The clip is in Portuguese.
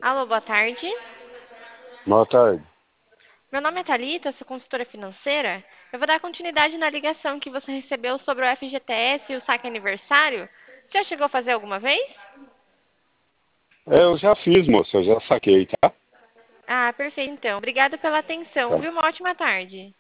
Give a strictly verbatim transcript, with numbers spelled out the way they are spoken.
Alô, boa tarde. Boa tarde. Meu nome é Thalita, sou consultora financeira. Eu vou dar continuidade na ligação que você recebeu sobre o F G T S e o saque aniversário. Você já chegou a fazer alguma vez? É, eu já fiz, moça, eu já saquei, tá? Ah, perfeito então. Obrigada pela atenção, Tá. viu? Uma ótima tarde.